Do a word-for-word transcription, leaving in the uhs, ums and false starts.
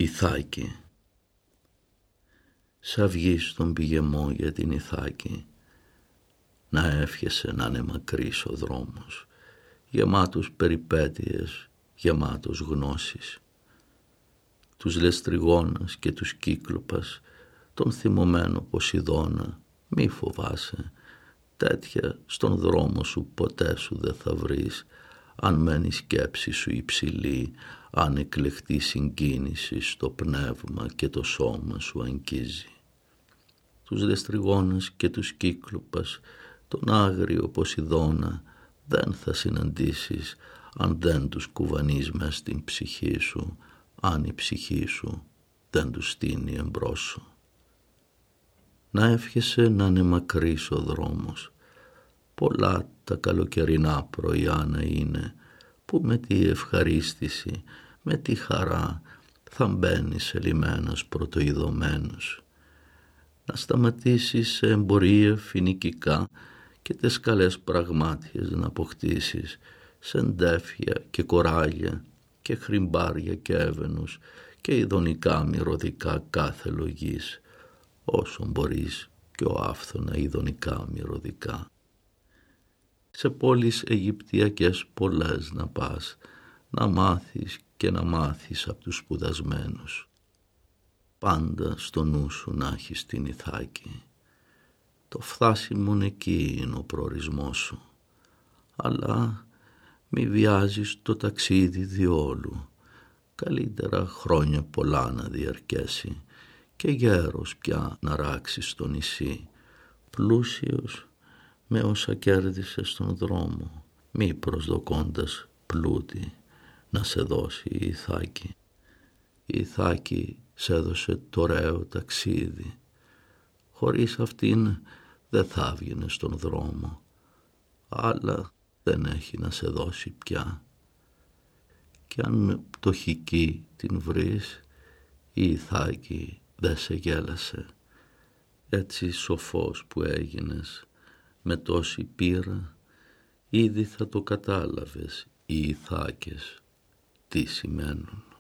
Ιθάκη. Σα βγεις στον πηγεμό για την Ιθάκη, να εύχεσαι να είναι μακρύς ο δρόμος, γεμάτος περιπέτειες, γεμάτος γνώσης. Τους λεστριγόνας και τους Κύκλοπας, τον θυμωμένο Ποσειδώνα, μη φοβάσαι, τέτοια στον δρόμο σου ποτέ σου δεν θα βρεις, αν μένει η σκέψη σου υψηλή, αν εκλεχτεί συγκίνηση στο πνεύμα και το σώμα σου αγγίζει. Τους λεστριγόνας και τους Κύκλοπας, τον άγριο Ποσειδώνα, δεν θα συναντήσεις, αν δεν τους κουβανείς μες στην ψυχή σου, αν η ψυχή σου δεν τους στείνει εμπρός σου. Να εύχεσαι να είναι μακρύς ο δρόμος, πολλά τα καλοκαιρινά πρωιά να είναι, που με τη ευχαρίστηση, με τη χαρά θα μπαίνεις σε λιμένας πρωτοειδωμένος. Να σταματήσεις σε εμπορία φοινικικά και τες καλές πραγμάτιες να αποκτήσεις, σε ντέφια και κοράλια και χρυμπάρια και έβαινους και ειδονικά μυρωδικά κάθε λογής, όσο μπορείς και ο άφθονα ειδονικά μυρωδικά. Σε πόλεις Αιγυπτιακές πολλές να πας, να μάθεις και να μάθεις από τους σπουδασμένους. Πάντα στο νου σου να έχεις την Ιθάκη. Το φθάσιμον εκεί είναι ο προορισμός σου, αλλά μη βιάζεις το ταξίδι διόλου. Καλύτερα χρόνια πολλά να διαρκέσει και γέρος πια να ράξεις στο νησί, πλούσιος με όσα κέρδισες στον δρόμο, μη προσδοκώντας πλούτη να σε δώσει η Ιθάκη. Η Ιθάκη σε έδωσε το ωραίο ταξίδι, χωρίς αυτήν δεν θα έβγαινε στον δρόμο, αλλά δεν έχει να σε δώσει πια. Κι αν με πτωχική την βρεις, η Ιθάκη δεν σε γέλασε. Έτσι σοφός που έγινες, με τόση πείρα, ήδη θα το κατάλαβες οι Ιθάκες τι σημαίνουν.